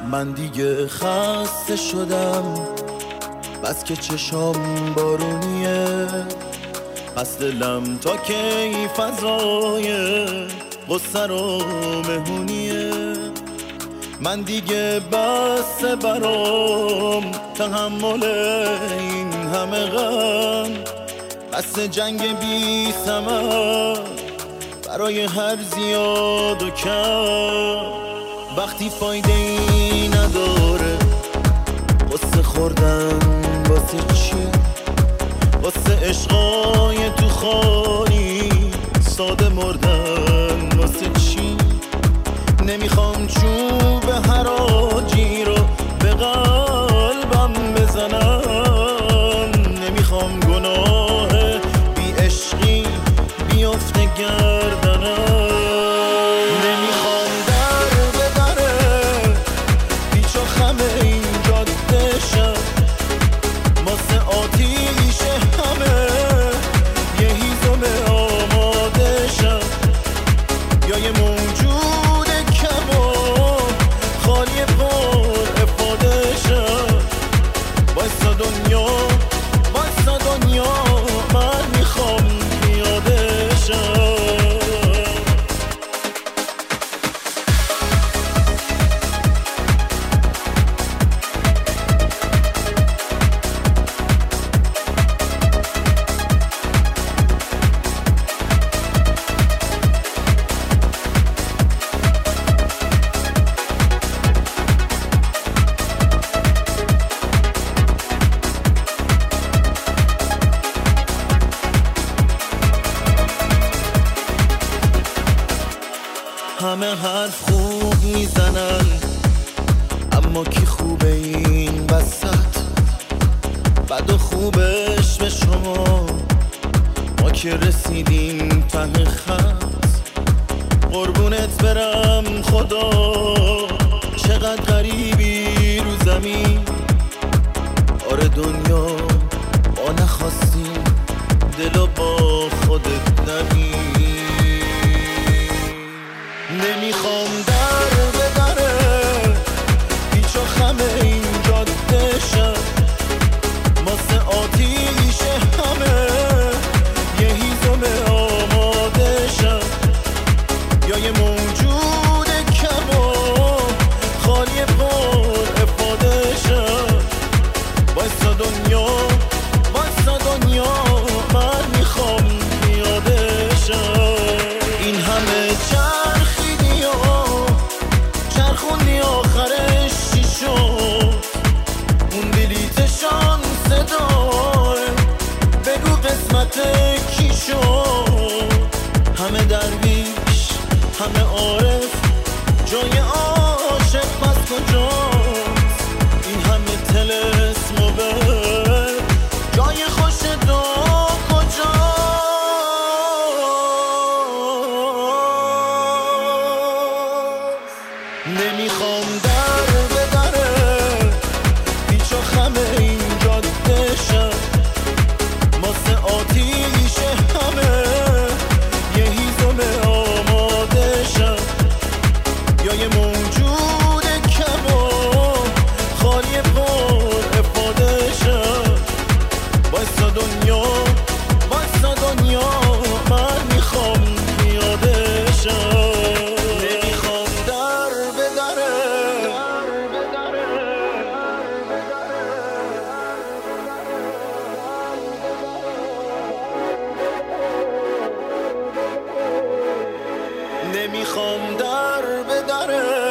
من دیگه خسته شدم، بس که چشام بارونیه، پس دلم تا کی فضای غصه رو مهمونیه. من دیگه بس برام تحمل این همه غم، بس جنگ بی ثمر برای هر زیاد و کم. وقتی فایده ای نداره قصه خوردن واسه چی؟ واسه عشقای تو خالی ساده مردن واسه چی؟ نمیخوام چوب حراجی رو به قلبم بزنم، نمیخوام گناه بی عشقی بیفته گردنم، نمیخوام در به دره پیچ و خم این جاده شم، واسه آتیش همه یه هیزم آماده شم، یا یه موجود کم و خالی پر افاده شم. وایسا دنیا وایسا دنیا من میخوام پیاده شم. همه حرف خوب میزنن، اما کی خوبه این وسط؟ بد و خوبش به شما، ما که رسیدیم ته خط. قربونت برم خدا، چقدر غریبی رو زمین. آره دنیا ما نخواستیم دلو با خودت نبین. نمیخوام در به دره پیچ و خم این جاده شم، واسه آتیش همه یه هیزم آماده شم، یا یه موجود کم و خالی پر افاده شم. وایسا دنیا وایسا دنیا من میخوام پیاده شم. این همه چرخیدی و چرخوندی آخرش چی شد؟ اون بلیت شانس داره بگو قسمت کی شد؟ همه درویش همه عارف، جای عاشق پس کجاست؟ این همه طلسم و بر جای خوش دو کجاست؟ نمیخوام در به دره پیچ و خم این جاده شم، واسه آتیش همه یه هیزم آماده شم، یا یه موجود کم و خالی پر افاده شم. وایسا دنیا وایسا دنیا من میخوام پیاده شم. نمیخوام در به دره نمیخوام در به دره